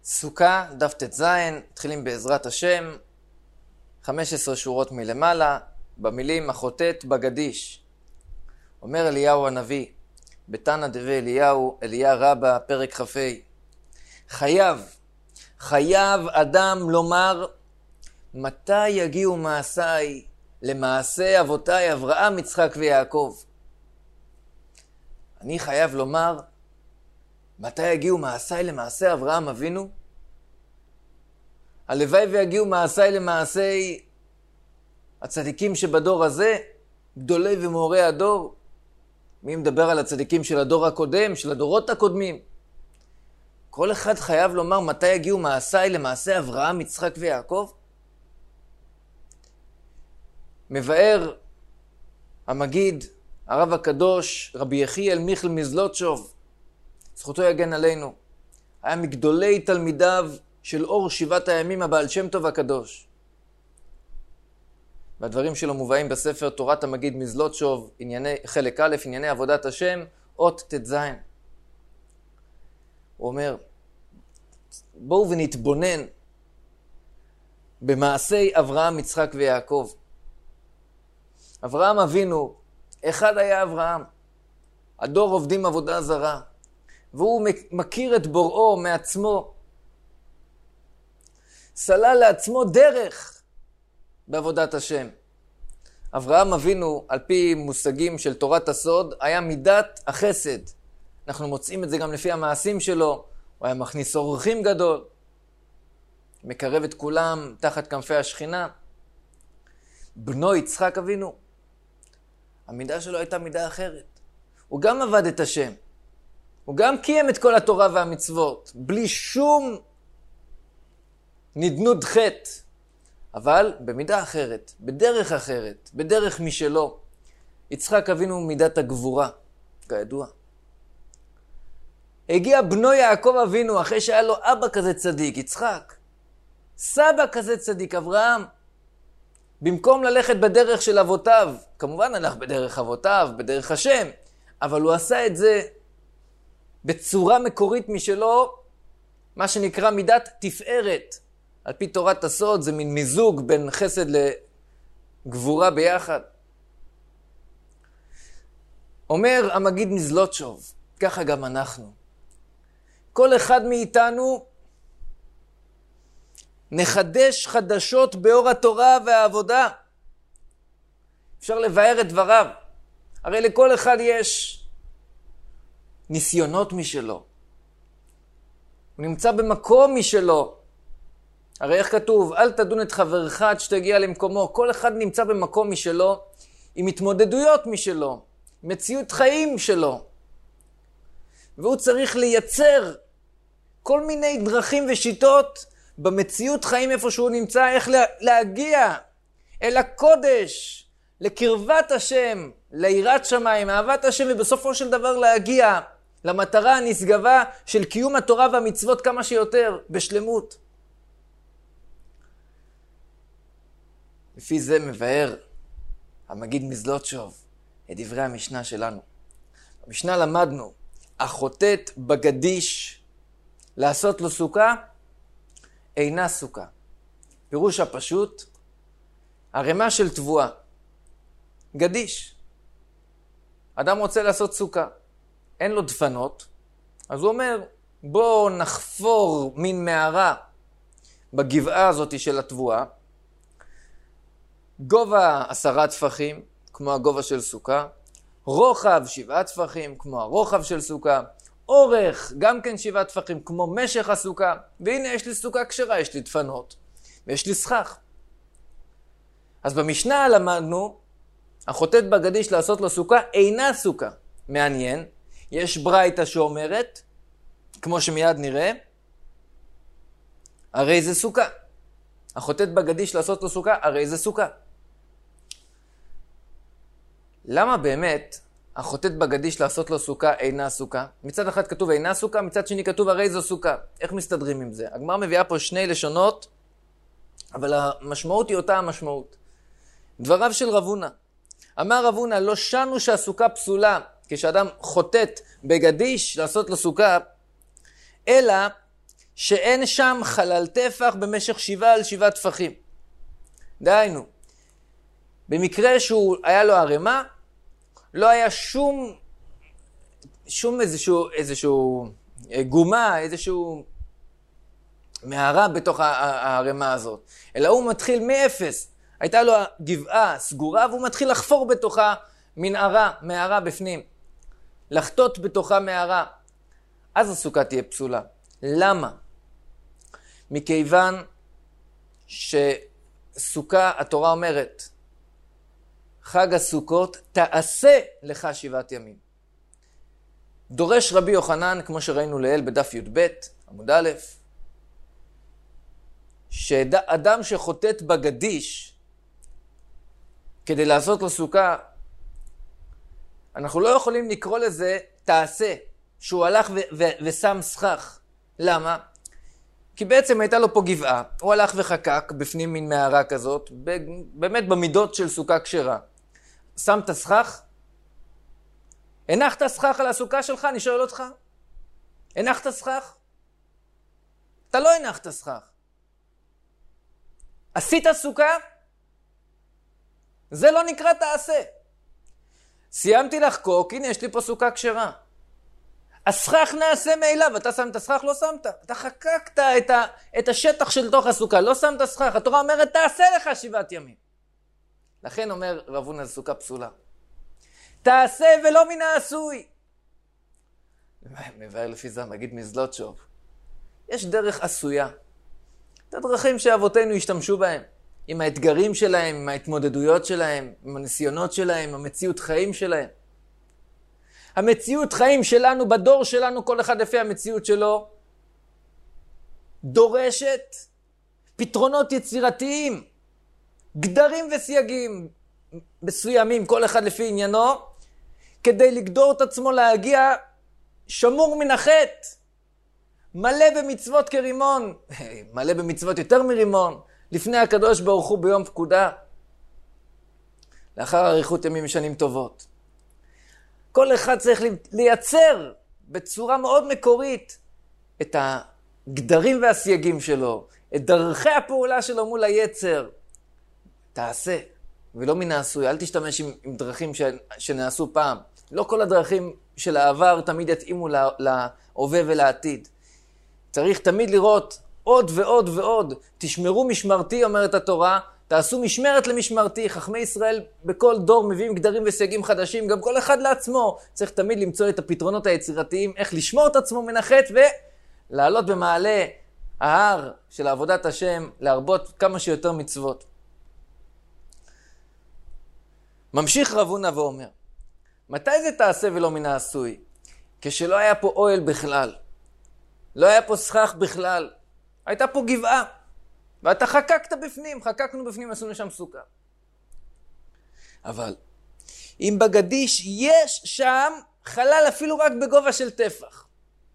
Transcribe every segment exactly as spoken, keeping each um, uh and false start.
סוכה, דף ט"ז, מתחילים בעזרת השם, חמש עשרה שורות מלמעלה, במילים החוטאת בגדיש. אומר אליהו הנביא, בתנא דבי אליהו, אליה רבה, פרק חפי. חייב, חייב אדם לומר, מתי יגיעו מעשיי למעשה אבותיי אברהם, יצחק ויעקב? אני חייב לומר, מתי יגיעו מעשיי למעשה אברהם אבינו? הלוואי ויגיעו מעשיי למעשי הצדיקים שבדור הזה, גדולי ומאורי הדור. מי מדבר על הצדיקים של הדור הקודם, של הדורות הקודמים? כל אחד חייב לומר מתי יגיעו מעשיי למעשה אברהם, יצחק ויעקב. מבאר המגיד, הרב הקדוש, רבי יחיאל מיכל מזלוטשוב, זכותו יגן עלינו, היה מגדולי תלמידיו של אור שבעת הימים הבעל שם טוב הקדוש. והדברים שלו מובאים בספר תורת המגיד מזלוטשוב, ענייני, חלק א', ענייני עבודת השם, אות ט"ז. הוא אומר, בואו ונתבונן במעשי אברהם, יצחק ויעקב. אברהם אבינו, אחד היה אברהם, הדור עובדים עבודה זרה, והוא מכיר את בוראו מעצמו, סלל לעצמו דרך בעבודת השם. אברהם אבינו, על פי מושגים של תורת הסוד, היה מידת החסד. אנחנו מוצאים את זה גם לפי המעשים שלו. הוא היה מכניס אורחים גדול, מקרב את כולם תחת כנפי השכינה. בנו יצחק אבינו, המידה שלו הייתה מידה אחרת. הוא גם עבד את השם. הוא גם קיים את כל התורה והמצוות, בלי שום נדנות חטא. אבל במידה אחרת, בדרך אחרת, בדרך משלו. יצחק אבינו מידת הגבורה, כידוע. הגיע בנו יעקב אבינו, אחרי שהיה לו אבא כזה צדיק, יצחק. סבא כזה צדיק, אברהם. במקום ללכת בדרך של אבותיו, כמובן הלך בדרך אבותיו, בדרך השם, אבל הוא עשה את זה בצורה מקורית משלו, מה שנקרא מידת תפארת. על פי תורת הסוד זה מין מיזוג בין חסד לגבורה ביחד. אומר המגיד מזלוטשוב, ככה גם אנחנו. כל אחד מאיתנו נחדש חדשות באור התורה והעבודה. אפשר לבאר את דבריו. הרי לכל אחד יש ניסיונות משלו. הוא נמצא במקום משלו. הרי איך כתוב? אל תדון את חברך עד שתגיע למקומו. כל אחד נמצא במקום משלו, עם התמודדויות משלו, מציאות חיים שלו. והוא צריך לייצר כל מיני דרכים ושיטות במציאות חיים איפה שהוא נמצא, איך להגיע אל הקודש, לקרבת השם, ליראת שמיים, אהבת השם, ובסופו של דבר להגיע למטרה הנשגבה של קיום התורה והמצוות כמה שיותר בשלמות. לפי זה מבאר המגיד מזלוטשוב את דברי המשנה שלנו. במשנה למדנו, החוטאת בגדיש לעשות לו סוכה, אינה סוכה. פירוש הפשוט, הרמה של תבואה, גדיש. אדם רוצה לעשות סוכה, אין לו דפנות, אז הוא אומר, בוא נחפור מין מערה בגבעה הזאת של התבואה, גובה עשרה טפחים, כמו הגובה של סוכה, רוחב שבעה טפחים, כמו הרוחב של סוכה, אורך גם כן שבעה טפחים, כמו משך הסוכה, והנה יש לי סוכה כשרה, יש לי דפנות, ויש לי סכך. אז במשנה למדנו, החוטאת בגדיש לעשות לו סוכה, אינה סוכה. מעניין, יש ברייתא שאומרת, כמו שמיד נראה, הרי זה סוכה. החוטאת בגדיש לעשות לו סוכה, הרי זה סוכה. למה באמת החוטאת בגדיש לעשות לו סוכה אינה סוכה? מצד אחד כתוב אינה סוכה, מצד שני כתוב הרי זו סוכה. איך מסתדרים עם זה? הגמרא מביאה פה שני לשונות, אבל המשמעות היא אותה המשמעות. דבריו של רב הונא. אמר רב הונא, לא שנו שהסוכה פסולה, כשאדם חוטאת בגדיש לעשות לו סוכה, אלא שאין שם חלל טפח במשך שבעה על שבעה טפחים. דהיינו, במקרה שהוא היה לו הרמה, לא היה שום, שום איזשהו, איזשהו גומה, איזשהו מערה בתוך הרמה הזאת. אלא הוא מתחיל מאפס. הייתה לו גבעה סגורה, והוא מתחיל לחפור בתוכה מנערה, מערה בפנים. לחטות בתוכה מערה. אז הסוכה תהיה פסולה. למה? מכיוון שסוכה, התורה אומרת, חג הסוכות תעשה לך שבעת ימים. דורש רבי יוחנן, כמו שראינו לעיל בדף י"ב, עמוד א', שאדם שחוטט בגדיש כדי לעשות לו סוכה, אנחנו לא יכולים לקרוא לזה תעשה, שהוא הלך ו- ו- ושם סכך. למה? כי בעצם הייתה לו פה גבעה, הוא הלך וחקק בפנים מין מערה כזאת, באמת במידות של סוכה כשרה. שם את הסכך? הנחת סכך על הסוכה שלך? אני שואל אותך. הנחת סכך? אתה לא הנחת סכך. עשית סוכה? זה לא נקרא תעשה. סיימתי לחקוק, הנה יש לי פה סוכה כשרה. הסכך נעשה מאליו, אתה שמת סכך? לא שמת. אתה חקקת את, ה, את השטח של תוך הסוכה, לא שמת סכך. התורה אומרת, תעשה לך שבעת ימים. לכן אומר רב הונא, סוכה פסולה. תעשה ולא מן העשוי. מבאר לפי זה, מגיד מזלוטשוב. יש דרך עשויה. את הדרכים שאבותינו השתמשו בהם. עם האתגרים שלהם, עם ההתמודדויות שלהם, עם הניסיונות שלהם, עם המציאות חיים שלהם. המציאות חיים שלנו, בדור שלנו, כל אחד לפי המציאות שלו, דורשת פתרונות יצירתיים, גדרים וסייגים מסוימים, כל אחד לפי עניינו, כדי לגדור את עצמו להגיע שמור מן החטא, מלא במצוות כרימון, מלא במצוות יותר מרימון, לפני הקדוש ברוך הוא ביום פקודה, לאחר אריכות ימים שנים טובות. כל אחד צריך לייצר בצורה מאוד מקורית את הגדרים והסייגים שלו, את דרכי הפעולה שלו מול היצר. תעשה, ולא מן העשוי. אל תשתמש עם, עם דרכים ש, שנעשו פעם. לא כל הדרכים של העבר תמיד יתאימו לה, להווה ולעתיד. צריך תמיד לראות עוד ועוד ועוד. תשמרו משמרתי, אומרת התורה, תעשו משמרת למשמרתי. חכמי ישראל בכל דור מביאים גדרים וסייגים חדשים, גם כל אחד לעצמו. צריך תמיד למצוא את הפתרונות היצירתיים, איך לשמור את עצמו מן החטא ולעלות במעלה ההר של עבודת השם, להרבות כמה שיותר מצוות. ממשיך רב הונא ואומר, מתי זה תעשה ולא מן העשוי? כשלא היה פה אוהל בכלל, לא היה פה סכך בכלל, הייתה פה גבעה, ואתה חקקת בפנים, חקקנו בפנים, עשינו שם סוכה. אבל אם בגדיש יש שם חלל אפילו רק בגובה של טפח,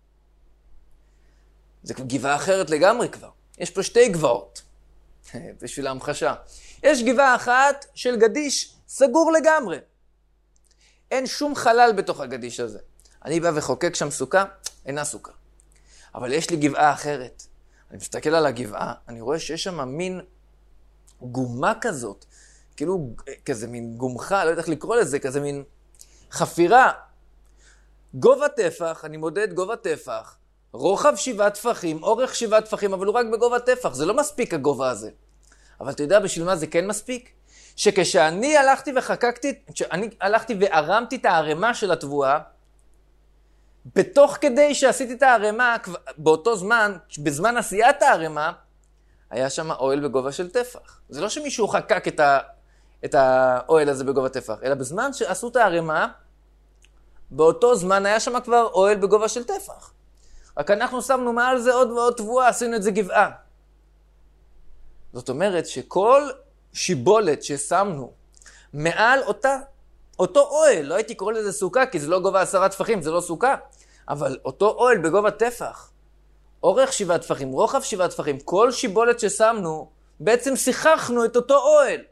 זה גבעה אחרת לגמרי כבר. יש פה שתי גבעות, בשביל ההמחשה. יש גבעה אחת של גדיש סגור לגמרי. אין שום חלל בתוך הגדיש הזה. אני בא וחוקק שם סוכה, אינה סוכה. אבל יש לי גבעה אחרת. אני מסתכל על הגבעה, אני רואה שיש שם מין גומה כזאת, כאילו כזה מין גומחה, לא יודע איך לקרוא לזה, כזה מין חפירה. גובה טפח, אני מודד גובה טפח, רוחב שבעה טפחים, אורך שבעה טפחים, אבל הוא רק בגובה טפח, זה לא מספיק הגובה הזה. אבל אתה יודע בשביל מה זה כן מספיק? שכשאני הלכתי וחקקתי, כשאני הלכתי והרמתי את הערימה של התבואה, בתוך כדי שעשיתי את הערימה, באותו זמן, בזמן עשיית הערימה, היה שם אוהל בגובה של טפח. זה לא שמישהו חקק את, ה, את האוהל הזה בגובה טפח, אלא בזמן שעשו את הערימה, באותו זמן היה שם כבר אוהל בגובה של טפח. רק אנחנו שמנו מעל זה עוד ועוד תבואה, עשינו את זה גבעה. זאת אומרת שכל שיבולת ששמנו מעל אותה, אותו אוהל, לא הייתי קורא לזה סוכה, כי זה לא גובה עשרה טפחים, זה לא סוכה, אבל אותו אוהל בגובה טפח, אורך שבעה טפחים, רוחב שבעה טפחים, כל שיבולת ששמנו, בעצם שיחכנו את אותו אוהל.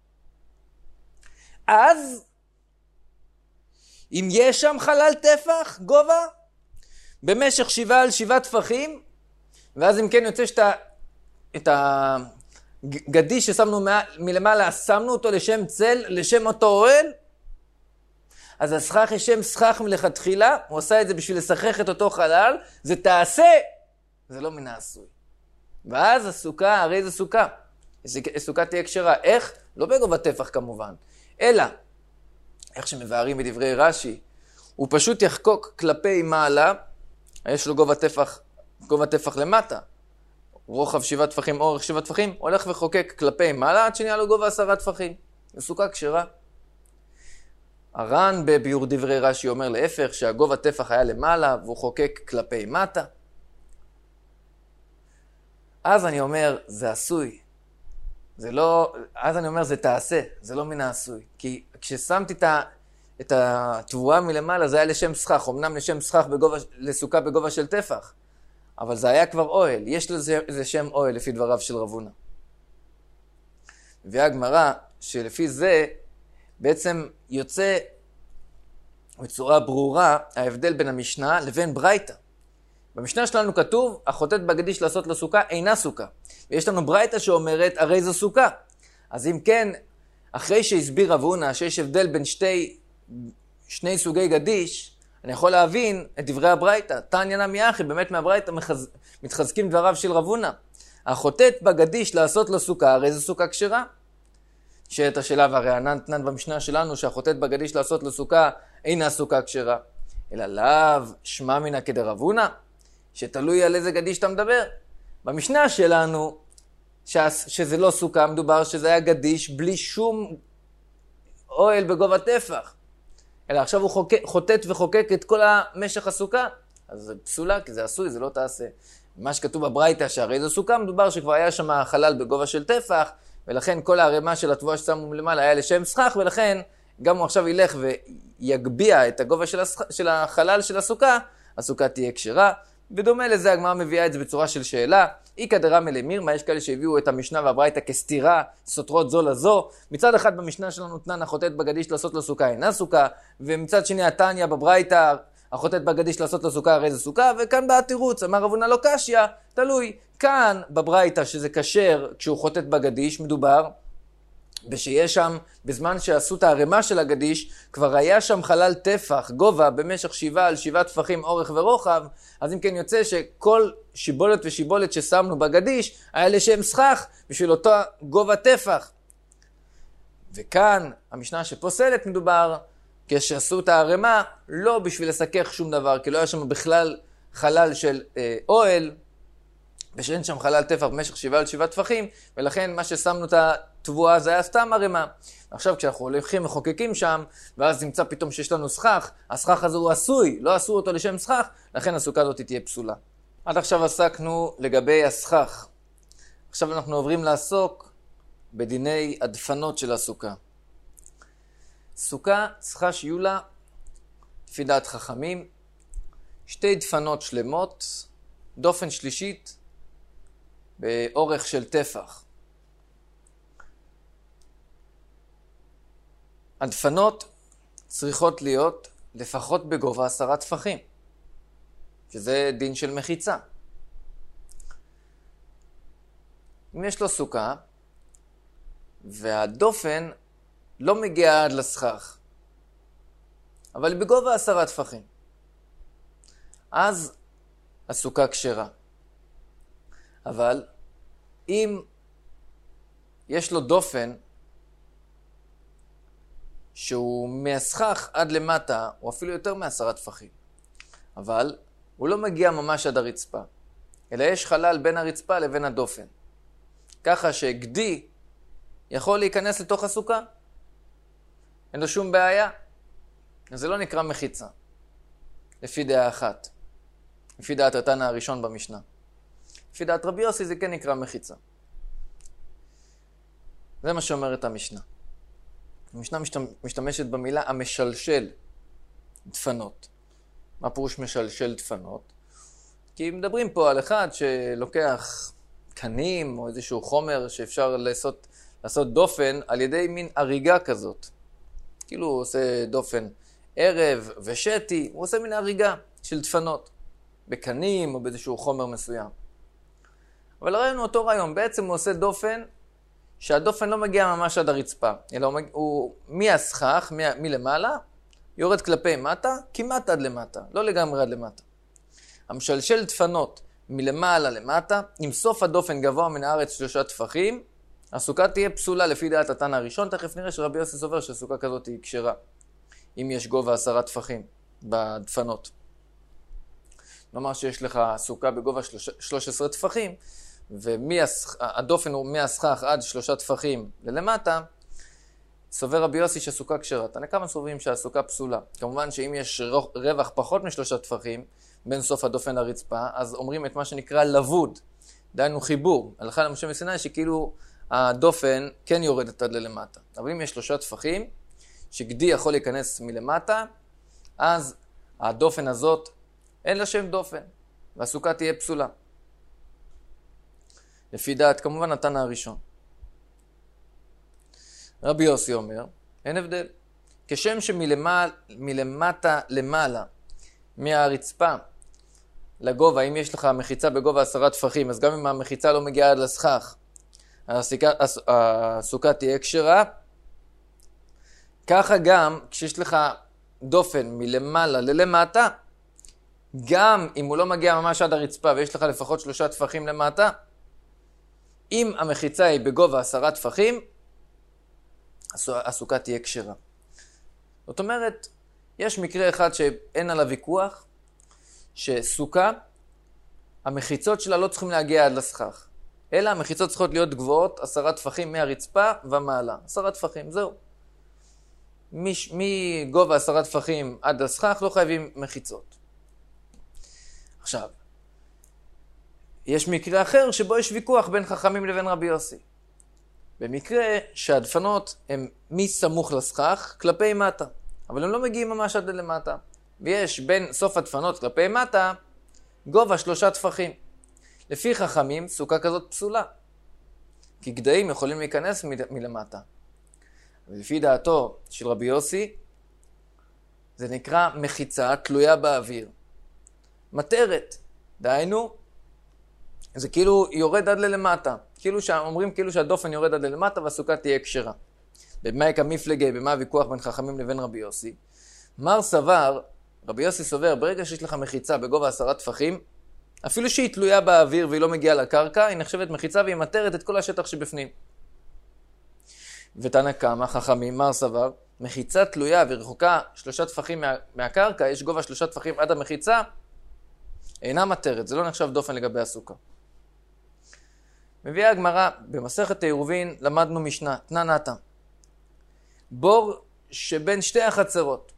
אז, אם יש שם חלל טפח, גובה, במשך שבעה על שבעה טפחים, ואז אם כן יוצא שאתה, את הגדיש ששמנו מלמעלה, שמנו אותו לשם צל, לשם אותו אוהל, אז הסכך יש שם סכך מלכתחילה, הוא עשה את זה בשביל לשחך את אותו חלל, זה תעשה, זה לא מן העשוי. ואז הסוכה, הרי זה סוכה. הסוכה תהיה כשרה. איך? לא בגובה טפח כמובן, אלא, איך שמבארים בדברי רש"י, הוא פשוט יחקוק כלפי מעלה, יש לו גובה טפח, גובה טפח למטה, רוחב שבעה טפחים, אורך שבעה טפחים, הולך וחוקק כלפי מעלה, עד שנהיה לו גובה עשרה טפחים. זה סוכה כשרה. הר"ן בביאור דברי רש"י אומר להפך, שהגובה טפח היה למעלה, והוא חוקק כלפי מטה. אז אני אומר, זה עשוי. זה לא, אז אני אומר, זה תעשה, זה לא מן העשוי. כי כששמתי את, ה, את התבואה מלמעלה, זה היה לשם סכך, אמנם לשם סכך בגובה, לסוכה בגובה של טפח, אבל זה היה כבר אוהל. יש לזה זה שם אוהל לפי דבריו של רב הונא. והגמרא, שלפי זה, בעצם יוצא בצורה ברורה ההבדל בין המשנה לבין ברייתא. במשנה שלנו כתוב, החוטאת בגדיש לעשות לו סוכה אינה סוכה. ויש לנו ברייתא שאומרת, הרי זו סוכה. אז אם כן, אחרי שהסביר רב הונא שיש הבדל בין שתי, שני סוגי גדיש, אני יכול להבין את דברי הברייתא. תניא נמי אחי, באמת מהברייתא מחז... מתחזקים דבריו של רב הונא. החוטאת בגדיש לעשות לו סוכה, הרי זו סוכה כשרה. שאת השאלה, והרי ענן תנן במשנה שלנו שהחוטאת בגדיש לעשות לו סוכה אינה סוכה כשרה. אלא לאו שמע מינא כדרב הונא, שתלוי על איזה גדיש אתה מדבר. במשנה שלנו, ש... שזה לא סוכה, מדובר שזה היה גדיש בלי שום אוהל בגובה טפח. אלא עכשיו הוא חוק... חוטאת וחוקק את כל המשך הסוכה. אז זה פסולה, כי זה עשוי, זה לא תעשה. מה שכתוב בברייתא שהרי זו סוכה, מדובר שכבר היה שם חלל בגובה של טפח, ולכן כל הרמה של התבואה ששמו למעלה היה לשם סכך, ולכן גם הוא עכשיו ילך ויגביע את הגובה של, הסכ... של החלל של הסוכה, הסוכה תהיה כשרה. בדומה לזה הגמרא מביאה את זה בצורה של שאלה. איקא דרמי למירמא, יש כאלה שהביאו את המשנה והברייתא כסתירה, סותרות זו לזו. מצד אחד במשנה שלנו תנן החוטאת בגדיש לעשות לו סוכה אינה סוכה, ומצד שני התניא בברייתא החוטאת בגדיש לעשות לו סוכה הרי זה סוכה, וכאן בא התירוץ, אמר רב הונא לא קשיא, תלוי. כאן בברייתא שזה כשר כשהוא חוטאת בגדיש, מדובר ושיש שם, בזמן שעשו את הערימה של הגדיש, כבר היה שם חלל טפח, גובה, במשך שבעה על שבעה טפחים אורך ורוחב, אז אם כן יוצא שכל שיבולת ושיבולת ששמנו בגדיש, היה לשם סכך, בשביל אותו גובה טפח. וכאן, המשנה שפוסלת מדובר, כשעשו את הערימה, לא בשביל לסכך שום דבר, כי לא היה שם בכלל חלל של אה, אוהל, ושאין שם חלל טפח במשך שבעה על שבעה טפחים, ולכן מה ששמנו את התבואה זה היה סתם ערימה. עכשיו כשאנחנו הולכים וחוקקים שם, ואז נמצא פתאום שיש לנו סכך, הסכך הזה הוא עשוי, לא עשו אותו לשם סכך, לכן הסוכה הזאת תהיה פסולה. עד עכשיו עסקנו לגבי הסכך. עכשיו אנחנו עוברים לעסוק בדיני הדפנות של הסוכה. סוכה צריכה שיהיו לה, לפי דעת חכמים, שתי דפנות שלמות, דופן שלישית, באורך של טפח. הדפנות צריכות להיות לפחות בגובה עשרה טפחים, שזה דין של מחיצה. אם יש לו סוכה, והדופן לא מגיע עד לסכך, אבל בגובה עשרה טפחים, אז הסוכה כשרה. אבל אם יש לו דופן שהוא מהסכך עד למטה, או אפילו יותר מעשרה טפחים, אבל הוא לא מגיע ממש עד הרצפה, אלא יש חלל בין הרצפה לבין הדופן, ככה שגדי יכול להיכנס לתוך הסוכה, אין לו שום בעיה. אז זה לא נקרא מחיצה, לפי דעה אחת, לפי דעת התנא הראשון במשנה. לפי דעת רבי יוסי זה כן נקרא מחיצה. זה מה שאומרת המשנה. המשנה משתמשת במילה המשלשל דפנות. מה פירוש משלשל דפנות? כי מדברים פה על אחד שלוקח קנים או איזשהו חומר שאפשר לעשות, לעשות דופן על ידי מין הריגה כזאת. כאילו הוא עושה דופן ערב ושתי, הוא עושה מין הריגה של דפנות, בקנים או באיזשהו חומר מסוים. אבל ראינו אותו רעיון, בעצם הוא עושה דופן, שהדופן לא מגיע ממש עד הרצפה, אלא הוא, הוא מהסכך, מ, מלמעלה, יורד כלפי מטה, כמעט עד למטה, לא לגמרי עד למטה. המשלשל דפנות מלמעלה למטה, עם סוף הדופן גבוה מן הארץ שלושה טפחים, הסוכה תהיה פסולה לפי דעת התנא הראשון, תכף נראה שרבי יוסי סובר שהסוכה כזאת היא כשרה, אם יש גובה עשרה טפחים בדפנות. נאמר שיש לך סוכה בגובה שלוש עשרה טפחים, והדופן הוא מהסכך עד שלושה טפחים ללמטה, סובר רבי יוסי שהסוכה כשרה. תנא קמא סוברים שהסוכה פסולה. כמובן שאם יש רווח פחות משלושה טפחים, בין סוף הדופן לרצפה, אז אומרים את מה שנקרא לבוד, דהיינו חיבור. הלכה למשה מסיני שכאילו הדופן כן יורדת עד ללמטה. אבל אם יש שלושה טפחים, שגדי יכול להיכנס מלמטה, אז הדופן הזאת אין לה שם דופן, והסוכה תהיה פסולה. לפי דעת, כמובן, התנא הראשון. רבי יוסי אומר, אין הבדל. כשם שמלמטה למעלה, מהרצפה לגובה, אם יש לך מחיצה בגובה עשרה טפחים, אז גם אם המחיצה לא מגיעה עד לסכך, הסוכה תהיה כשרה. ככה גם, כשיש לך דופן מלמעלה ללמטה, גם אם הוא לא מגיע ממש עד הרצפה, ויש לך לפחות שלושה טפחים למטה, אם המחיצה היא בגובה עשרה טפחים, הסוכה תהיה כשרה. זאת אומרת, יש מקרה אחד שאין עליו ויכוח, שסוכה, המחיצות שלה לא צריכים להגיע עד לסכך, אלא המחיצות צריכות להיות גבוהות עשרה טפחים מהרצפה ומעלה. עשרה טפחים, זהו. מגובה עשרה טפחים עד לסכך לא חייבים מחיצות. עכשיו, יש מקרה אחר שבו יש ויכוח בין חכמים לבין רבי יוסי. במקרה שהדפנות הן מסמוך לסכך כלפי מטה, אבל הם לא מגיעים ממש עד למטה. ויש בין סוף הדפנות כלפי מטה גובה שלושה טפחים. לפי חכמים, סוכה כזאת פסולה, כי גדיים יכולים להיכנס מ- מלמטה. ולפי דעתו של רבי יוסי, זה נקרא מחיצה תלויה באוויר. מטרת, דהיינו, זה כאילו יורד עד ללמטה. כאילו שאומרים כאילו שהדופן יורד עד ללמטה והסוכה תהיה כשרה. במה יקא מפלגי, במה הוויכוח בין חכמים לבין רבי יוסי? מר סבר, רבי יוסי סובר, ברגע שיש לך מחיצה בגובה עשרה טפחים, אפילו שהיא תלויה באוויר והיא לא מגיעה לקרקע, היא נחשבת מחיצה והיא מטרת את כל השטח שבפנים. ותנא קמא, חכמים, מר סבר, מחיצה תלויה ורחוקה שלושה טפחים מה, מהקרקע, יש גובה שלושה טפחים עד המחיצה, אינה מטרת, זה לא נחשב דופן לגבי הסוכה. מביאה הגמרא, במסכת עירובין למדנו משנה, תנא נתא. בור שבין שתי החצרות.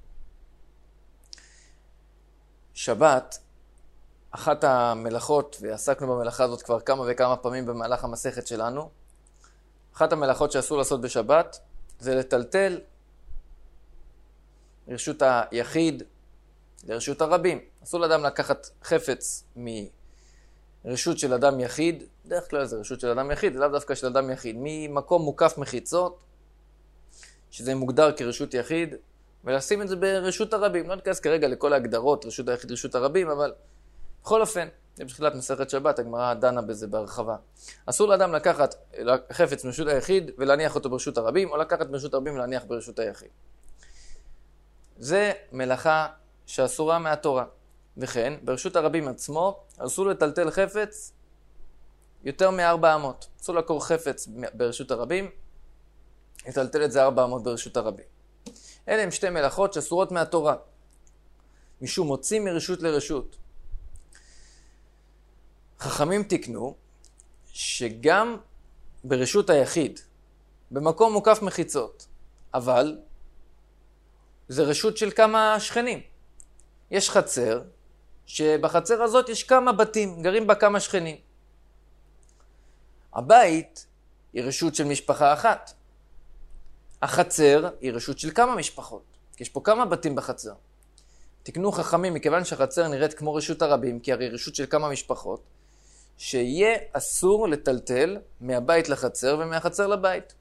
שבת, אחת המלאכות, ועסקנו במלאכה הזאת כבר כמה וכמה פעמים במהלך המסכת שלנו, אחת המלאכות שאסור לעשות בשבת, זה לטלטל לרשות היחיד, לרשות הרבים. אסור לאדם לקחת חפץ מרשות של אדם יחיד, דרך כלל זה רשות של אדם יחיד, זה לאו דווקא של אדם יחיד, ממקום מוקף מחיצות, שזה מוגדר כרשות יחיד, ולשים את זה ברשות הרבים. לא ניכנס כרגע לכל ההגדרות, רשות היחיד, רשות הרבים, אבל בכל אופן, בתחילת מסכת שבת, הגמרא דנה בזה בהרחבה. אסור לאדם לקחת חפץ מרשות היחיד ולהניח אותו ברשות הרבים, או לקחת ברשות הרבים ולהניח ברשות היחיד. זה מלאכה שאסורה מהתורה. וכן, ברשות הרבים עצמו, אסור לטלטל חפץ יותר מארבע אמות. אסור לקור חפץ ברשות הרבים, לטלטל את זה ארבע אמות ברשות הרבים. אלה הם שתי מלאכות שאסורות מהתורה, משום מוצאים מרשות לרשות. חכמים תקנו שגם ברשות היחיד, במקום מוקף מחיצות, אבל זה רשות של כמה שכנים. יש חצר, שבחצר הזאת יש כמה בתים, גרים בה כמה שכנים. הבית היא רשות של משפחה אחת. החצר היא רשות של כמה משפחות. יש פה כמה בתים בחצר. תקנו חכמים, מכיוון שהחצר נראית כמו רשות הרבים, כי הרי רשות של כמה משפחות, שיהיה אסור לטלטל מהבית לחצר ומהחצר לבית.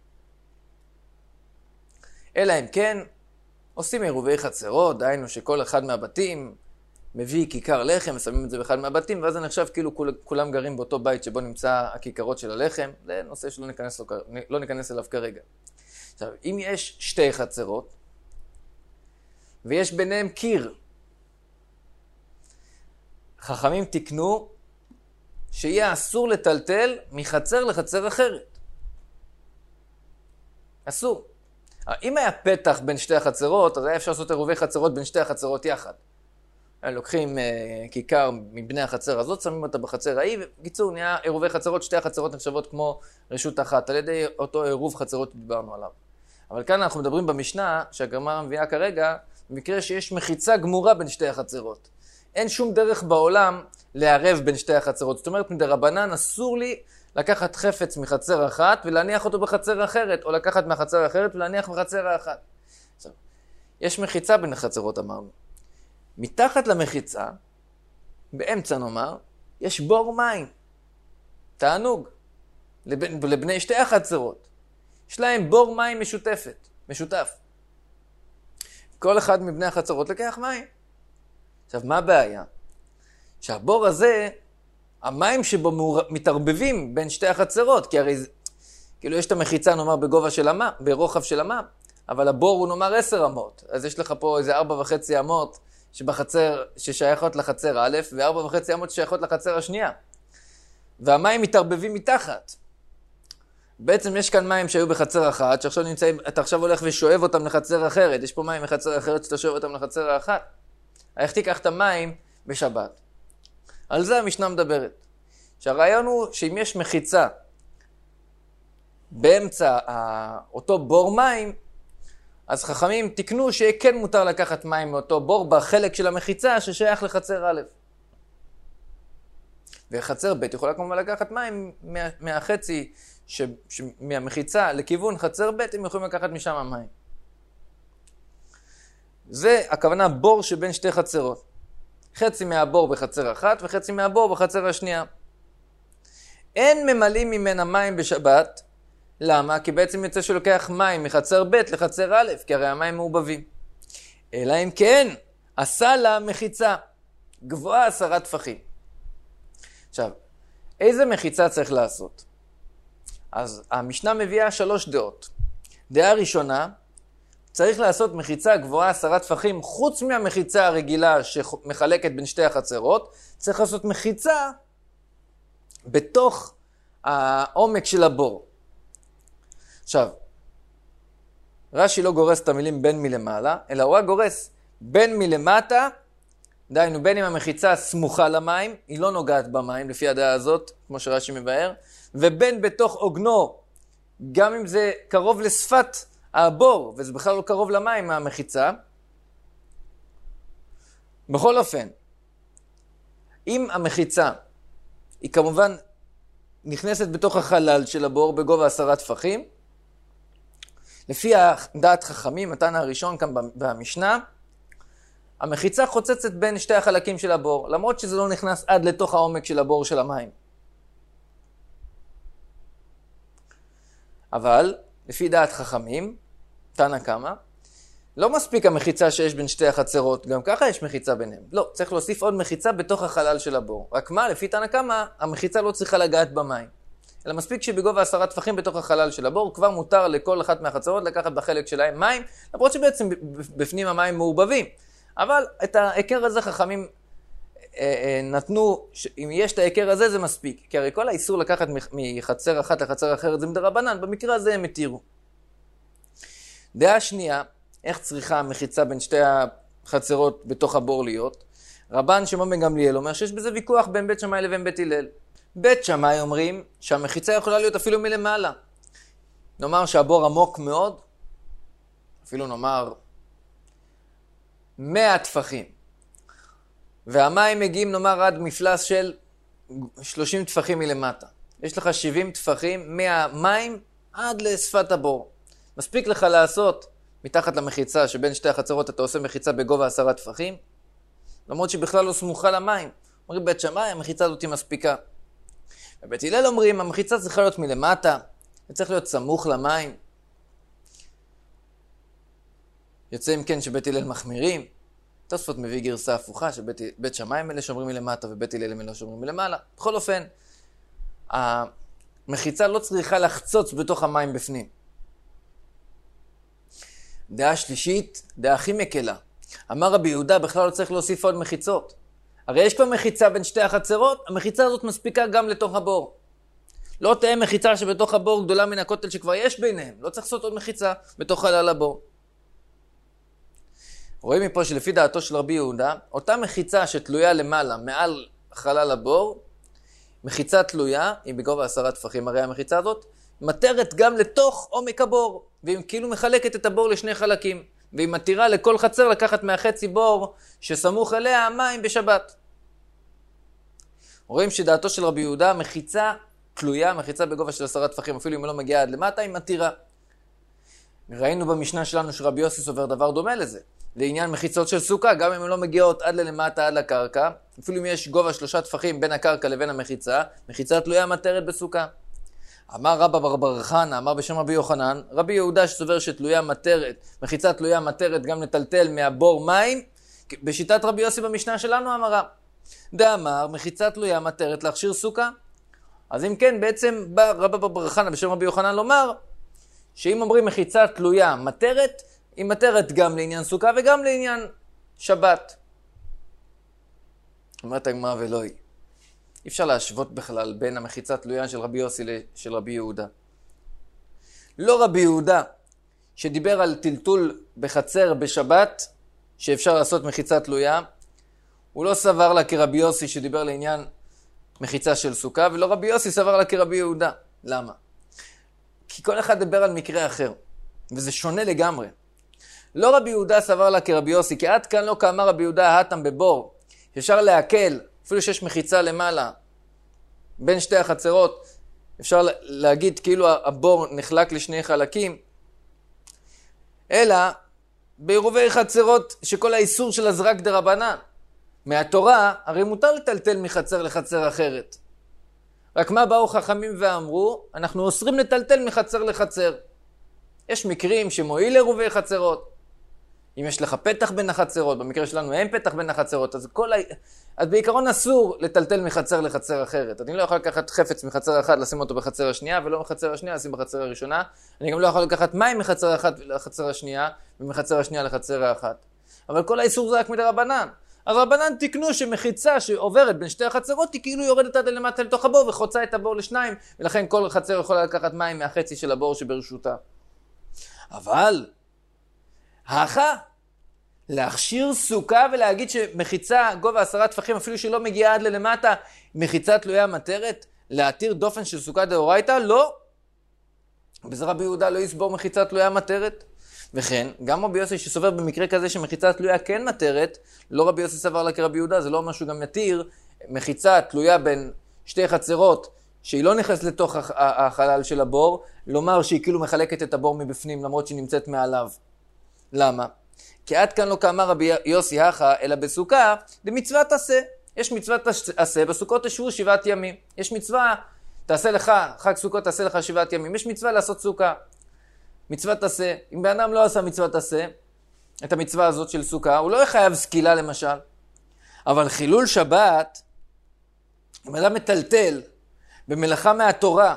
אלא אם כן, עושים עירובי חצרות, דהיינו שכל אחד מהבתים מביא כיכר לחם, ושמים את זה באחד מהבתים, ואז זה נחשב כאילו כול, כולם גרים באותו בית שבו נמצא הכיכרות של הלחם. זה נושא שלא ניכנס, לא ניכנס אליו כרגע. עכשיו, אם יש שתי חצרות, ויש ביניהם קיר, חכמים תקנו שיהיה אסור לטלטל מחצר לחצר אחרת. אסור. אם היה פתח בין שתי החצרות, אז היה אפשר לעשות עירובי חצרות בין שתי החצרות יחד. לוקחים uh, כיכר מבני החצר הזאת, שמים אותה בחצר ההיא, ובקיצור נהיה עירובי חצרות, שתי החצרות נחשבות כמו רשות אחת, על ידי אותו עירוב חצרות דיברנו עליו. אבל כאן אנחנו מדברים במשנה, שהגמרא מביאה כרגע, במקרה שיש מחיצה גמורה בין שתי החצרות. אין שום דרך בעולם לערב בין שתי החצרות. זאת אומרת, מדרבנן אסור לי לקחת חפץ מחצר אחת ולהניח אותו בחצר אחרת, או לקחת מהחצר האחרת ולהניח בחצר האחת. עכשיו, יש מחיצה בין החצרות, אמרנו. מתחת למחיצה, באמצע נאמר, יש בור מים. תענוג. לבני, לבני שתי החצרות. יש להם בור מים משותפת, משותף. כל אחד מבני החצרות לקח מים. עכשיו, מה הבעיה? שהבור הזה, המים שבו מתערבבים בין שתי החצרות, כי הרי כאילו יש את המחיצה, נאמר, בגובה של המה, ברוחב של המה, אבל הבור הוא נאמר עשר אמות. אז יש לך פה איזה ארבע וחצי אמות שבחצר, ששייכות לחצר א', וארבע וחצי אמות ששייכות לחצר השנייה. והמים מתערבבים מתחת. בעצם יש כאן מים שהיו בחצר אחת, שעכשיו נמצאים, אתה עכשיו הולך ושואב אותם לחצר אחרת. יש פה מים מחצר אחרת שאתה שואב אותם לחצר האחת. איך תיקח את המים בשבת? על זה המשנה מדברת. שהרעיון הוא שאם יש מחיצה באמצע אותו בור מים, אז חכמים תקנו שכן מותר לקחת מים מאותו בור בחלק של המחיצה ששייך לחצר א'. וחצר ב' יכולה כמובן לקחת מים מה, מהחצי ש, ש, מהמחיצה לכיוון חצר ב', הם יכולים לקחת משם המים. זה הכוונה בור שבין שתי חצרות. חצי מהבור בחצר אחת וחצי מהבור בחצר השנייה. אין ממלאים ממנה מים בשבת. למה? כי בעצם יוצא שלוקח מים מחצר ב' לחצר א', כי הרי המים מעובבים. אלא אם כן, עשה לה מחיצה גבוהה עשרה טפחים. עכשיו, איזה מחיצה צריך לעשות? אז המשנה מביאה שלוש דעות. דעה ראשונה, צריך לעשות מחיצה גבוהה עשרה טפחים, חוץ מהמחיצה הרגילה שמחלקת בין שתי החצרות, צריך לעשות מחיצה בתוך העומק של הבור. עכשיו, רש"י לא גורס את המילים בין מלמעלה, אלא הוא רק גורס בין מלמטה, דהיינו בין אם המחיצה סמוכה למים, היא לא נוגעת במים לפי הדעה הזאת, כמו שרש"י מבאר, ובין בתוך עוגנו, גם אם זה קרוב לשפת הבור, וזה בכלל לא קרוב למים מהמחיצה. בכל אופן, אם המחיצה היא כמובן נכנסת בתוך החלל של הבור בגובה עשרה טפחים, לפי דעת חכמים, מתן הראשון כאן במשנה, המחיצה חוצצת בין שתי החלקים של הבור, למרות שזה לא נכנס עד לתוך העומק של הבור של המים. אבל, לפי דעת חכמים, תנא קמא, לא מספיק המחיצה שיש בין שתי החצרות, גם ככה יש מחיצה ביניהם. לא, צריך להוסיף עוד מחיצה בתוך החלל של הבור. רק מה, לפי תנא קמא, המחיצה לא צריכה לגעת במים. אלא מספיק שבגובה עשרה טפחים בתוך החלל של הבור, כבר מותר לכל אחת מהחצרות לקחת בחלק שלהם מים, למרות שבעצם בפנים המים מעובבים. אבל את ההיכר הזה חכמים אה, אה, נתנו, אם יש את ההיכר הזה זה מספיק. כי הרי כל האיסור לקחת מחצר אחת לחצר אחרת זה מדרבנן, במקרה הזה הם התירו. דעה שנייה, איך צריכה המחיצה בין שתי החצרות בתוך הבור להיות? רבן שמעון בן גמליאל אומר שיש בזה ויכוח בין בית שמאי לבין בית הלל. בית שמאי אומרים שהמחיצה יכולה להיות אפילו מלמעלה. נאמר שהבור עמוק מאוד, אפילו נאמר מאה טפחים. והמים מגיעים נאמר עד מפלס של שלושים טפחים מלמטה. יש לך שבעים טפחים מהמים עד לשפת הבור. מספיק לך לעשות מתחת למחיצה שבין שתי החצרות אתה עושה מחיצה בגובה עשרה טפחים, למרות שבכלל לא סמוכה למים. אומרים בית שמאי, המחיצה הזאת היא מספיקה. בבית הלל אומרים, המחיצה צריכה להיות מלמטה, צריך להיות סמוך למים. יוצא אם כן שבית הלל מחמירים, תוספות מביא גרסה הפוכה, שבית שמיים אלה שומרים מלמטה ובית הלל אלה שומרים מלמעלה. בכל אופן, המחיצה לא צריכה לחצוץ בתוך המים בפנים. דעה שלישית, דעה הכי מקלה. אמר רבי יהודה, בכלל לא צריך להוסיף עוד מחיצות. הרי יש כבר מחיצה בין שתי החצרות, המחיצה הזאת מספיקה גם לתוך הבור. לא תהיה מחיצה שבתוך הבור גדולה מן הכותל שכבר יש ביניהם. לא צריך לעשות עוד מחיצה בתוך חלל הבור. רואים מפה שלפי דעתו של רבי יהודה, אותה מחיצה שתלויה למעלה, מעל חלל הבור, מחיצה תלויה, היא בגובה עשרה טפחים, הרי המחיצה הזאת, מטרת גם לתוך עומק הבור, והיא כאילו מחלקת את הבור לשני חלקים, והיא מתירה לכל חצר לקחת מהחצי בור שסמוך אליה המים בשבת. רואים שדעתו של רבי יהודה, מחיצה תלויה, מחיצה בגובה של עשרה טפחים, אפילו אם היא לא מגיעה עד למטה, היא מתירה. ראינו במשנה שלנו שרבי יוסי סובר דבר דומה לזה. לעניין מחיצות של סוכה, גם אם הן לא מגיעות עד ללמטה, עד לקרקע, אפילו אם יש גובה שלושה טפחים בין הקרקע לבין המחיצה, מחיצה תלויה מטרת בסוכה. אמר רבא בר בר חנא, אמר בשם רבי יוחנן, רבי יהודה שסובר שתלויה מטרת, מחיצה תלויה מטרת גם לטלטל מהבור מים, בשיטת רבי יוסי במשנה שלנו אמרה. דאמר, מחיצה תלויה מטרת להכשיר סוכה. אז אם כן, בעצם בא רבא בר בר חנא בשם רבי יוחנן לומר, שאם אומרים מחיצה תלויה מטרת, היא מטרת גם לעניין סוכה וגם לעניין שבת. אומרת הגמרא ולא היא. אי אפשר להשוות בכלל בין המחיצה תלויה של רבי יוסי לשל רבי יהודה. לא רבי יהודה שדיבר על טלטול בחצר בשבת, שאפשר לעשות מחיצה תלויה, הוא לא סבר לה כרבי יוסי שדיבר לעניין מחיצה של סוכה, ולא רבי יוסי סבר לה כרבי יהודה. למה? כי כל אחד דיבר על מקרה אחר, וזה שונה לגמרי. לא רבי יהודה סבר לה כרבי יוסי, כי עד כאן לא כאמר רבי יהודה האטם בבור, שאפשר להקל, אפילו שיש מחיצה למעלה, בין שתי החצרות, אפשר להגיד כאילו הבור נחלק לשני חלקים, אלא בעירובי חצרות שכל האיסור של הזרק דרבנן. מהתורה הרי מותר לטלטל מחצר לחצר אחרת. רק מה באו חכמים ואמרו? אנחנו אוסרים לטלטל מחצר לחצר. יש מקרים שמועיל עירובי חצרות. אם יש לך פתח בין החצרות, במקרה שלנו אין פתח בין החצרות, אז, כל ה... אז בעיקרון אסור לטלטל מחצר לחצר אחרת. אני לא יכול לקחת חפץ מחצר אחת, לשים אותו בחצר השנייה, ולא מחצר השנייה, לשים בחצר הראשונה. אני גם לא יכול לקחת מים מחצר אחת לחצר השנייה, ומחצר השנייה לחצר האחת. אבל כל האיסור זה רק מדרבנן. אז רבנן תקנו שמחיצה שעוברת בין שתי החצרות, היא כאילו יורדת עד למטה לתוך הבור, וחוצה את הבור לשניים, ולכן כל חצר יכולה לקחת מים מהחצי של הבור שברשותה. אבל האחה, להכשיר סוכה ולהגיד שמחיצה גובה עשרה טפחים, אפילו שלא מגיעה עד ללמטה, מחיצה תלויה מטרת, להתיר דופן של סוכה דאורייתא? לא. בזה רבי יהודה לא יסבור מחיצה תלויה מטרת. וכן, גם רבי יוסי שסובר במקרה כזה שמחיצה תלויה כן מטרת, לא רבי יוסי סבר לה כרבי יהודה, זה לא משהו גם יתיר, מחיצה תלויה בין שתי חצרות, שהיא לא נכנסת לתוך החלל של הבור, לומר שהיא כאילו מחלקת את הבור מבפנים, למרות שהיא נמצאת מעליו. למה? כי עד כאן לא כאמר רבי יוסי האחה, אלא בסוכה, במצוות עשה. יש מצוות עשה, בסוכות תשבו שבעת ימים. יש מצווה, תעשה לך, חג סוכות תעשה לך שבעת ימים. יש מצווה לעשות סוכה. מצוות עשה. אם בן אדם לא עשה מצוות עשה, את המצווה הזאת של סוכה, הוא לא חייב סקילה למשל. אבל חילול שבת, אם אדם מטלטל במלאכה מהתורה,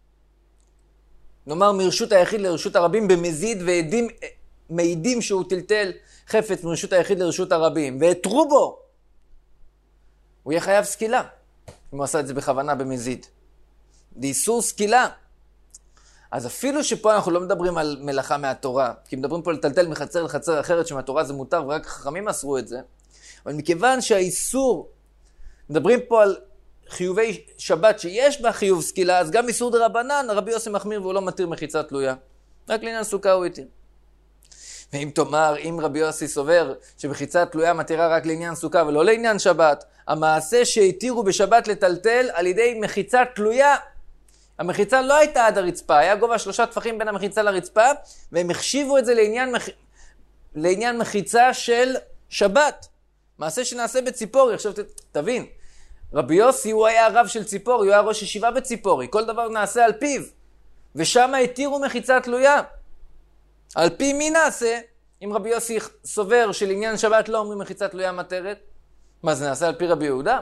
נאמר מרשות היחיד לרשות הרבים, במזיד ועדים, מעידים שהוא טלטל חפץ מרשות היחיד לרשות הרבים, והתרו בו, הוא יהיה חייב סקילה, אם הוא עשה את זה בכוונה במזיד. דאיסור סקילה. אז אפילו שפה אנחנו לא מדברים על מלאכה מהתורה, כי מדברים פה לטלטל מחצר לחצר אחרת שמהתורה זה מותר, ורק חכמים אסרו את זה, אבל מכיוון שהאיסור, מדברים פה על חיובי שבת שיש בה חיוב סקילה, אז גם איסור דרבנן, רבי יוסי מחמיר והוא לא מתיר מחיצה תלויה. רק לעניין סוכה הוא התיר. ואם תאמר, אם רבי יוסי סובר שמחיצה תלויה מתירה רק לעניין סוכה ולא לעניין שבת, המעשה שהתירו בשבת לטלטל על ידי מחיצה תלויה, המחיצה לא הייתה עד הרצפה, היה גובה שלושה טפחים בין המחיצה לרצפה, והם החשיבו את זה לעניין, מח... לעניין מחיצה של שבת. מעשה שנעשה בציפורי. עכשיו ת... תבין, רבי יוסי הוא היה הרב של ציפורי, הוא היה ראש ישיבה בציפורי, כל דבר נעשה על פיו, ושם התירו מחיצה תלויה. על פי מי נעשה? אם רבי יוסי סובר שלעניין שבת לא אומרים מחיצה תלויה מטרת, מה זה נעשה על פי רבי יהודה?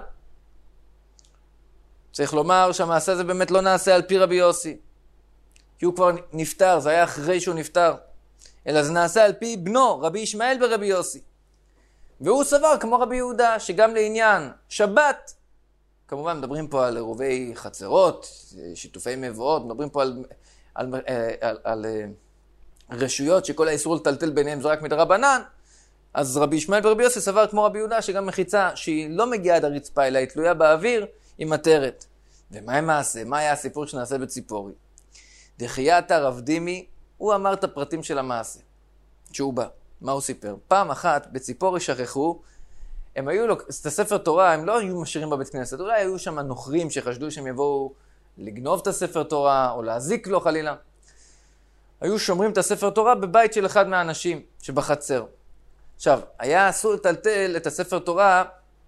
צריך לומר שהמעשה הזה באמת לא נעשה על פי רבי יוסי. כי הוא כבר נפטר, זה היה אחרי שהוא נפטר. אלא זה נעשה על פי בנו, רבי ישמעאל ברבי יוסי. והוא סבר כמו רבי יהודה, שגם לעניין שבת, כמובן מדברים פה על עירובי חצרות, שיתופי מבואות, מדברים פה על, על, על, על, על רשויות שכל האיסור לטלטל ביניהם זה רק מדרבנן, אז רבי ישמעאל ברבי יוסי סבר כמו רבי יהודה, שגם מחיצה שהיא לא מגיעה עד הרצפה, אלא היא תלויה באוויר, היא מטרת. ומה המעשה? מה היה הסיפור שנעשה בציפורי? דחייתא רב דימי, הוא אמר את הפרטים של המעשה, שהוא בא. מה הוא סיפר? פעם אחת בציפורי שכחו, הם היו לו, את הספר תורה, הם לא היו משאירים בבית כנסת, אולי היו שם נוכרים שחשדו שהם יבואו לגנוב את הספר תורה, או להזיק לו חלילה. היו שומרים את הספר תורה בבית של אחד מהאנשים שבחצר. עכשיו, היה אסור לטלטל את הספר תורה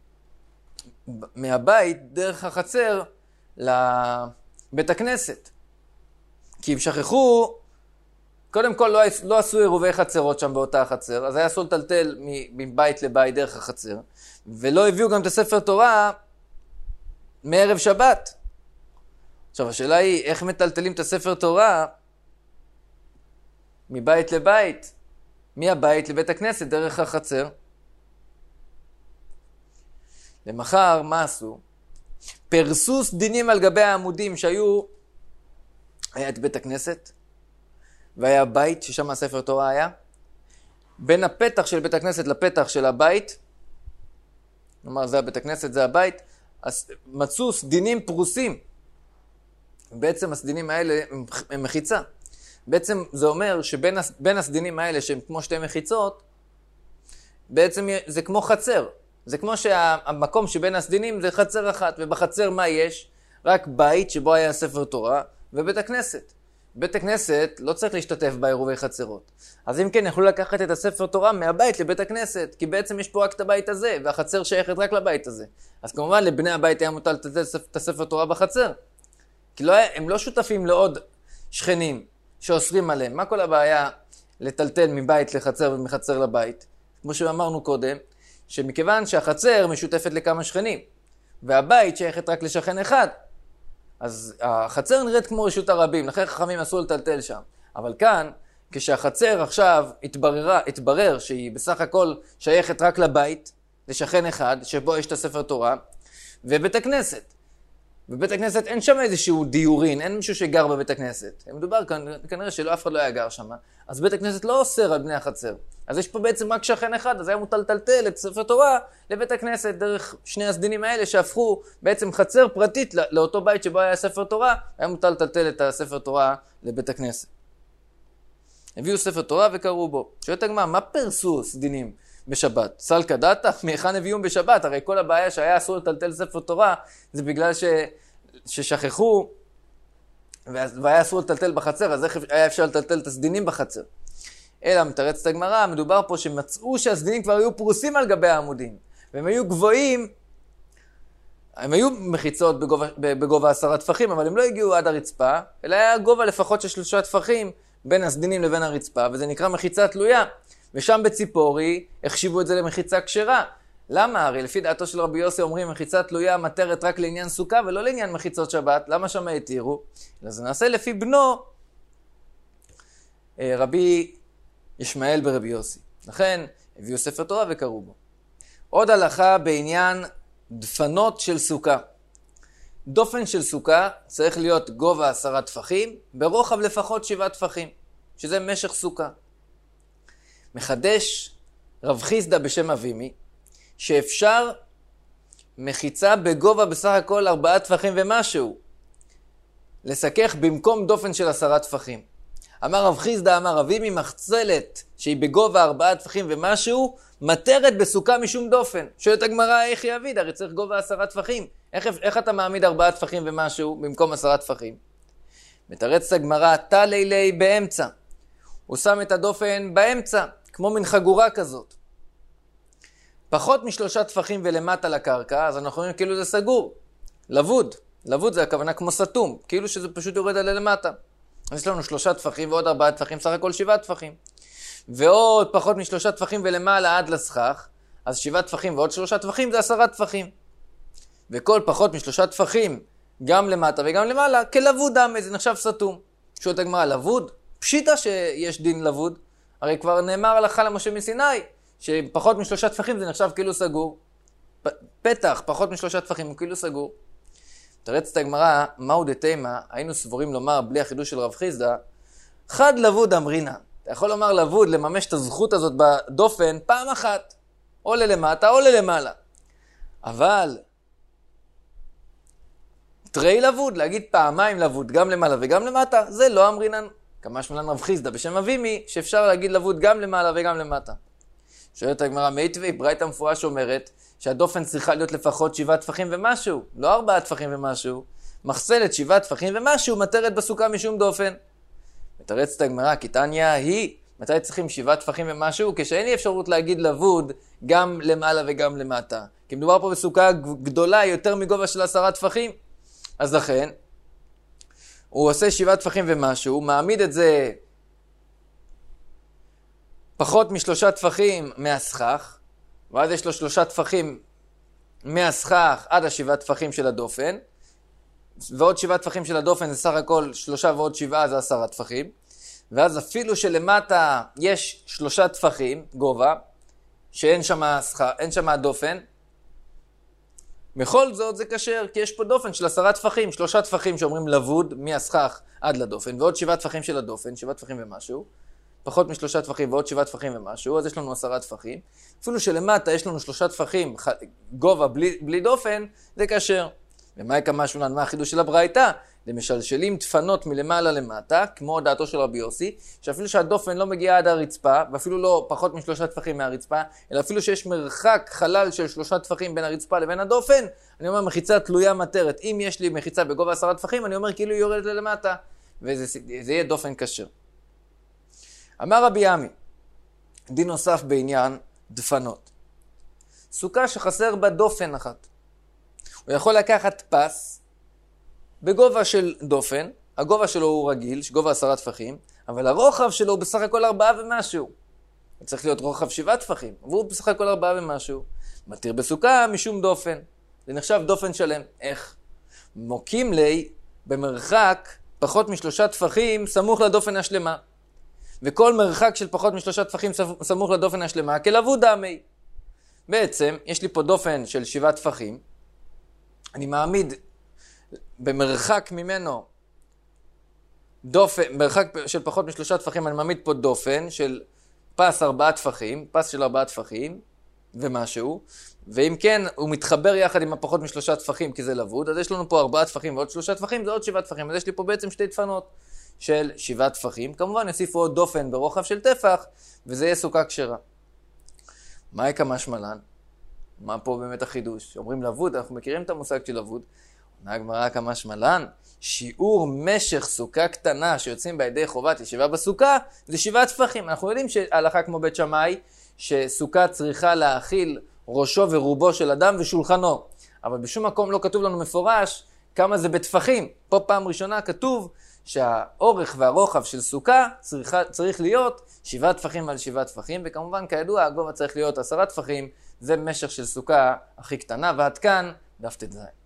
מהבית דרך החצר לבית הכנסת. כי הם שכחו, קודם כל לא, לא עשו עירובי חצרות שם באותה החצר, אז היה אסור לטלטל מבית לבית דרך החצר, ולא הביאו גם את הספר תורה מערב שבת. עכשיו, השאלה היא, איך מטלטלים את הספר תורה מבית לבית? מהבית לבית הכנסת דרך החצר? למחר, מה עשו? פרסו סדינים על גבי העמודים שהיו, היה את בית הכנסת, והיה בית ששם הספר תורה היה. בין הפתח של בית הכנסת לפתח של הבית, נאמר זה הבית הכנסת, זה הבית, אז מצאו סדינים פרוסים. בעצם הסדינים האלה הם מחיצה. בעצם זה אומר שבין בין הסדינים האלה שהם כמו שתי מחיצות, בעצם זה כמו חצר. זה כמו שהמקום שבין הסדינים זה חצר אחת, ובחצר מה יש? רק בית שבו היה ספר תורה ובית הכנסת. בית הכנסת לא צריך להשתתף בעירובי חצרות. אז אם כן, יכלו לקחת את הספר תורה מהבית לבית הכנסת, כי בעצם יש פה רק את הבית הזה, והחצר שייכת רק לבית הזה. אז כמובן לבני הבית היה מוטל את הספר תורה בחצר. כי לא, הם לא שותפים לעוד שכנים שאוסרים עליהם. מה כל הבעיה לטלטל מבית לחצר ומחצר לבית? כמו שאמרנו קודם, שמכיוון שהחצר משותפת לכמה שכנים, והבית שייכת רק לשכן אחד, אז החצר נראית כמו רשות הרבים, לכן חכמים אסור לטלטל שם. אבל כאן, כשהחצר עכשיו התבררה, התברר שהיא בסך הכל שייכת רק לבית, לשכן אחד, שבו יש את הספר תורה, ובית הכנסת. בבית הכנסת אין שם איזשהו דיורין, אין מישהו שגר בבית הכנסת. מדובר כאן, כנראה שלא אף אחד לא היה גר שם. אז בית הכנסת לא אוסר על בני החצר. אז יש פה בעצם רק שכן אחד, אז היה מוטל לטלטל את ספר תורה לבית הכנסת דרך שני הסדינים האלה שהפכו בעצם חצר פרטית לאותו בית שבו היה ספר תורה, היה מוטל לטלטל את הספר תורה לבית הכנסת. הביאו ספר תורה וקראו בו. שואלת הגמרא, מה פרסו סדינים בשבת? סלקא דתא? מהיכן הביאום בשבת? הרי כל הבעיה שהיה אסור לטלטל ספר תורה זה בגלל ש... ששכחו והיה אסור לטלטל בחצר, אז איך היה אפשר לטלטל את הסדינים בחצר? אלא מתרצת הגמרא, מדובר פה שמצאו שהסדינים כבר היו פרוסים על גבי העמודים, והם היו גבוהים, הם היו מחיצות בגובה, בגובה עשרה טפחים, אבל הם לא הגיעו עד הרצפה, אלא היה גובה לפחות של שלושה טפחים בין הסדינים לבין הרצפה, וזה נקרא מחיצה תלויה. ושם בציפורי החשיבו את זה למחיצה כשרה. למה? הרי לפי דעתו של רבי יוסי אומרים מחיצה תלויה מטרת רק לעניין סוכה ולא לעניין מחיצות שבת. למה שם התירו? אז נעשה לפי בנו רבי ישמעאל ברבי יוסי. לכן הביאו ספר תורה וקראו בו. עוד הלכה בעניין דפנות של סוכה. דופן של סוכה צריך להיות גובה עשרה טפחים, ברוחב לפחות שבעה טפחים, שזה משך סוכה. מחדש רב חיסדא בשם אבימי, שאפשר מחיצה בגובה בסך הכל ארבעה טפחים ומשהו, לסכך במקום דופן של עשרה טפחים. אמר רב חיסדא, אמר אבימי, מחצלת שהיא בגובה ארבעה טפחים ומשהו, מטרת בסוכה משום דופן. שואלת הגמרא, איך יעביד? הרי צריך גובה עשרה טפחים. איך, איך אתה מעמיד ארבעה טפחים ומשהו במקום עשרה טפחים? מתרצת הגמרא, תלי לי באמצע. הוא שם את הדופן באמצע, כמו מין חגורה כזאת. פחות משלושה טפחים ולמטה לקרקע, אז אנחנו רואים כאילו זה סגור. לבוד. לבוד זה הכוונה כמו סתום, כאילו שזה פשוט יורד עלי למטה. אז יש לנו שלושה טפחים ועוד ארבעה טפחים, סך הכל שבעה טפחים. ועוד פחות משלושה טפחים ולמעלה עד לסכך, אז שבעה טפחים ועוד שלושה טפחים זה עשרה טפחים. וכל פחות משלושה טפחים, גם למטה וגם למעלה, כלבוד דמי, זה נחשב סתום. שואלת הגמרא, לבוד? פשיטה שיש דין לבוד. הרי כבר נאמר הלכה למשה מסיני, שפחות משלושה טפחים זה נחשב כאילו סגור. פ- פתח, פחות משלושה טפחים הוא כאילו סגור. תרצת הגמרא, מהו דתימה, היינו סבורים לומר בלי החידוש של רב חיסדא, חד לבוד אמרינה. אתה יכול לומר לבוד, לממש את הזכות הזאת בדופן פעם אחת. או ללמטה או ללמעלה. אבל תראי לבוד, להגיד פעמיים לבוד, גם למעלה וגם למטה, זה לא אמרינן. כמה שמלן רב חיסדא בשם אבימי, שאפשר להגיד לבוד גם למעלה וגם למטה. שואלת הגמרא, מייטבי, ברייתא מפורש אומרת, שהדופן צריכה להיות לפחות שבעה טפחים ומשהו, לא ארבעה טפחים ומשהו. מחסלת שבעה טפחים ומשהו, מטרת בסוכה משום דופן. מתרצת הגמרא, כי תניא היא, מתי צריכים שבעה טפחים ומשהו? כשאין לי אפשרות להגיד לבוד גם למעלה וגם למטה. כי מדובר פה בסוכה גדולה יותר מגובה של עשרה טפחים. אז לכן, הוא עושה שבעה טפחים ומשהו, מעמיד את זה פחות משלושה טפחים מהסכך, ואז יש לו שלושה טפחים מהסכך עד השבעה טפחים של הדופן, ועוד שבעה טפחים של הדופן זה סך הכל שלושה ועוד שבעה זה עשרה טפחים, ואז אפילו שלמטה יש שלושה טפחים גובה, שאין שם סכך, אין שם הדופן, בכל זאת זה קשר, כי יש פה דופן של עשרה טפחים, שלושה טפחים שאומרים לבוד מהסכך עד לדופן, ועוד שבעה טפחים של הדופן, שבעה טפחים ומשהו, פחות משלושה טפחים ועוד שבעה טפחים ומשהו, אז יש לנו עשרה טפחים. אפילו שלמטה יש לנו שלושה טפחים גובה בלי, בלי דופן, זה קשר. ומה יקמה שולן? מה החידוש של הברייתא? למשלשלים דפנות מלמעלה למטה, כמו דעתו של רבי יוסי, שאפילו שהדופן לא מגיעה עד הרצפה, ואפילו לא פחות משלושה טפחים מהרצפה, אלא אפילו שיש מרחק חלל של שלושה טפחים בין הרצפה לבין הדופן, אני אומר מחיצה תלויה מטרת. אם יש לי מחיצה בגובה עשרה טפחים, אני אומר כאילו היא יורדת ללמטה, וזה זה יהיה דופן קשר. אמר רבי עמי, דין נוסף בעניין דפנות. סוכה שחסר בה דופן אחת. הוא יכול לקחת פס בגובה של דופן, הגובה שלו הוא רגיל, גובה עשרה טפחים, אבל הרוחב שלו הוא בסך הכל ארבעה ומשהו. הוא צריך להיות רוחב שבעה טפחים, והוא בסך הכל ארבעה ומשהו. מתיר בסוכה משום דופן. זה נחשב דופן שלם. איך? מוקים לי במרחק פחות משלושה טפחים סמוך לדופן השלמה. וכל מרחק של פחות משלושה טפחים סמוך לדופן השלמה כלבוד דמי. בעצם יש לי פה דופן של שבעה טפחים, אני מעמיד במרחק ממנו דופן, מרחק של פחות משלושה טפחים, אני מעמיד פה דופן של פס ארבעה טפחים, פס של ארבעה טפחים ומשהו, ואם כן הוא מתחבר יחד עם הפחות משלושה טפחים כי זה לבוד, אז יש לנו פה ארבעה טפחים ועוד שלושה טפחים, זה עוד שבעה טפחים, אז יש לי פה בעצם שתי דפנות של שבעה טפחים, כמובן יוסיפו עוד דופן ברוחב של טפח, וזה יהיה סוכה כשרה. מה יקמה שמלן? מה פה באמת החידוש? אומרים לבוד, אנחנו מכירים את המושג של לבוד. עונה הגמרא כמה שמלן, שיעור משך סוכה קטנה שיוצאים בידי חובת ישיבה בסוכה, זה שבעה טפחים. אנחנו יודעים שהלכה כמו בית שמאי, שסוכה צריכה להאכיל ראשו ורובו של אדם ושולחנו. אבל בשום מקום לא כתוב לנו מפורש כמה זה בטפחים. פה פעם ראשונה כתוב שהאורך והרוחב של סוכה צריכה, צריך להיות שבעה טפחים על שבעה טפחים, וכמובן כידוע הגובה צריך להיות עשרה טפחים, זה משך של סוכה הכי קטנה, ועד כאן דף ט"ז.